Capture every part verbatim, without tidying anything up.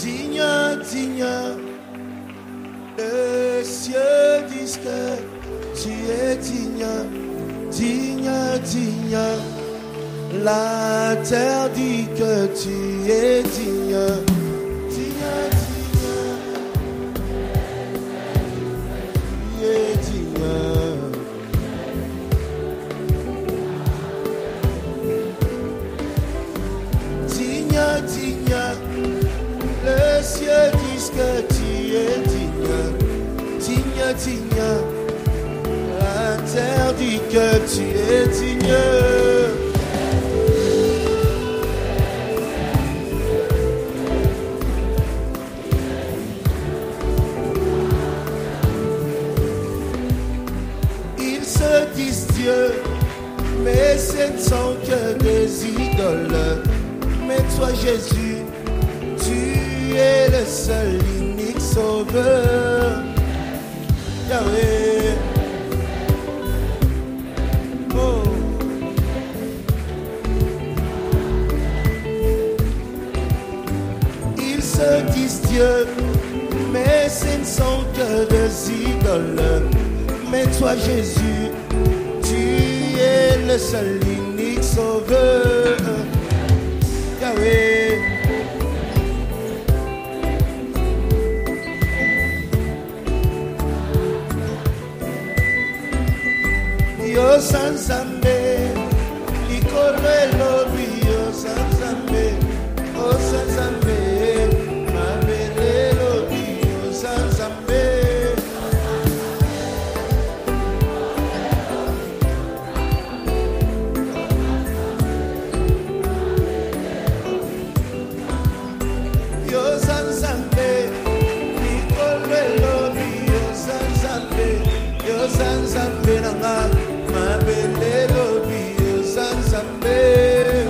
digne, digne. Les cieux disent que tu es digne, digne, digne. La terre dit que tu es digne, digne, digne. Tu es digne. Digne, digne. Les cieux disent que tu es digne, digne, digne. La terre dit que tu es digne. Ils se disent Dieu, mais ce ne sont que des idoles. Mais toi Jésus, tu es le seul unique sauveur. Yahweh. Oh. Ils se disent Dieu, mais ce ne sont que des idoles. Mais toi Jésus, tu es le seul unique sauveur. Yahweh. Yo sanzambe, likorelo yo sanzambe, o sanzambe, mabelelo yo sanzambe. Yo sanzambe, likorelo yo sanzambe, yo sanzambe nanga. Mabelelo bio sanzambe.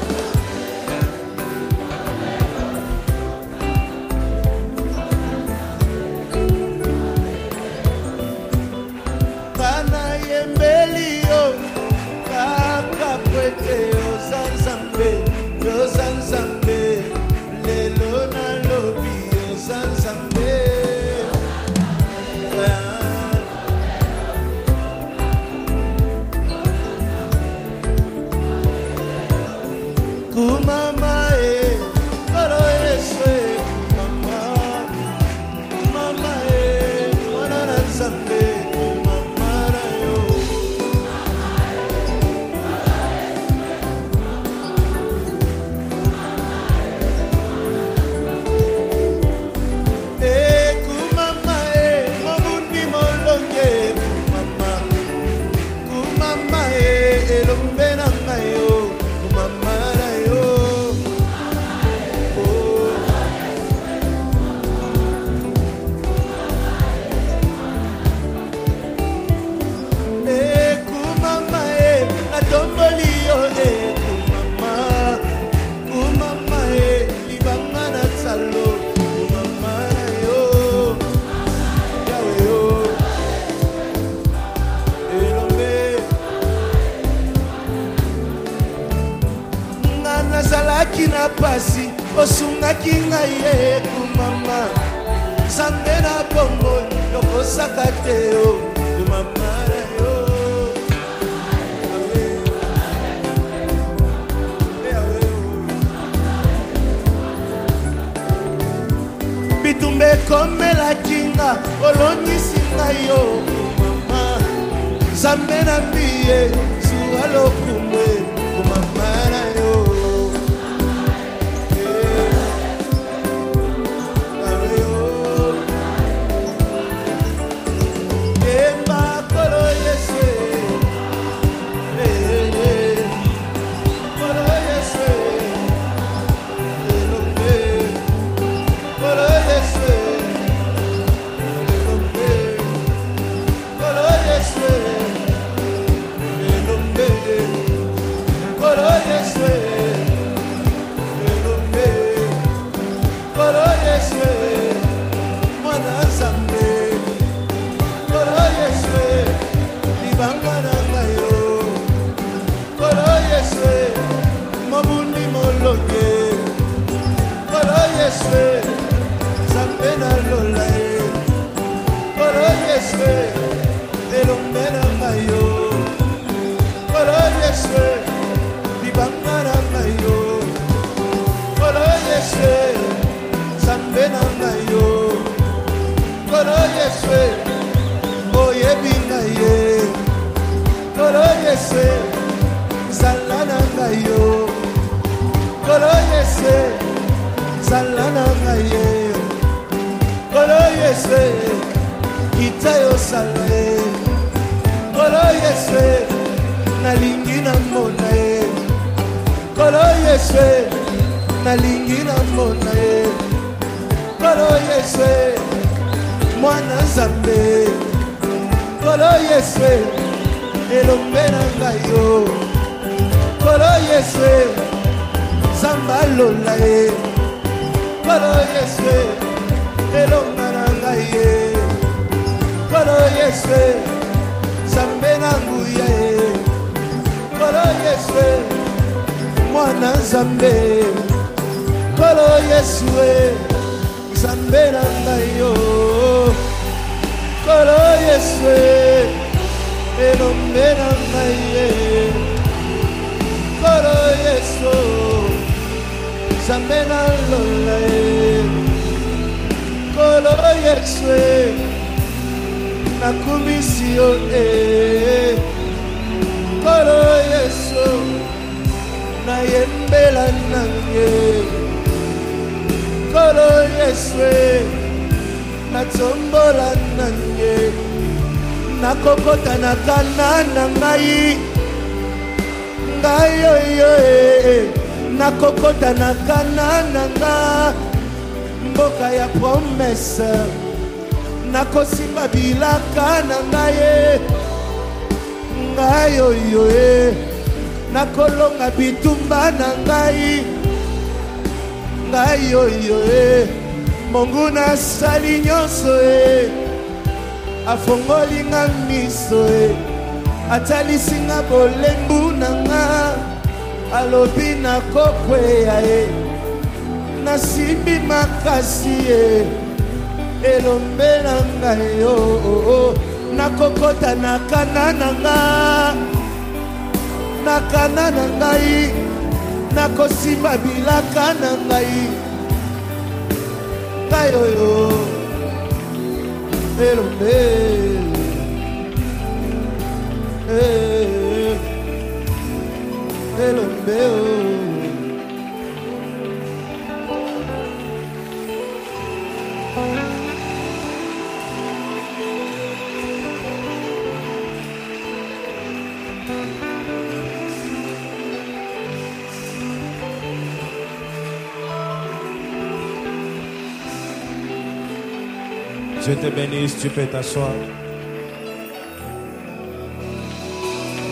Kana yembeli yo, kaka kwete yo sanzambe, yo sanzambe. Lelo na lobi yo sanzambe. Mama eh, koro eswe, mama, mama eh, wana na zambe, mama na yo. Eh, kumama eh, mamundi molonge, kumama, kumama eh, elombe na ngayo, kumama na yo. Kina pasi osunga kinga ye kumama zambe na bongo loko sakateo kumama yo bitumbe comme la kinga oloni singa yo kumama zambe na biye sualo kumwe kumama yo. Mabundi mologe, koro Yeswe. Yesu Zambe na ngai yo Kolo Yesu oyebi ngai ye Kolo Yesu zala na ngai yo Kolo Yesu zala na ngai ye Kolo Yesu kita yo sala Kolo Yesu nalingi na mona ye Kolo Yesu nalingi na mona ye Kolo Yesu mwana Nzambe Kolo Yesu elombe na ngai yo Kolo Yesu Zamba lola ye Kolo Yesu elombe na ngai ye Kolo Yesu Zambe na nguya ye Kolo Yesu mwana Nzambe Kolo Yesu Zambe na ngai yo Kolo Yesu elombe na ngai ye Kolo Yesu Zambe na lola ye Kolo Yesu nakumisi yo eh Kolo Yesu nayembela nange Kolo Yesu natombola nange nakokota na kana na ngai ngai yo yo eh nakokota na kana na nga mboka ya promesse nakosimba bilaka na ngai ngai yo yo eh nakolonga bitumba na ngai ngai yo yo eh Mungu nasali nyonso eh afongoli nga miso eh atalisi nga bolembu na nga alobi nakokweya eh nasimbi makasi eh elombe na ngai yo nakokota na kana na nga na kana na ngai nakosimba bilaka na ngai ngai yo elombe elombe Je te bénisse, tu peux t'asseoir.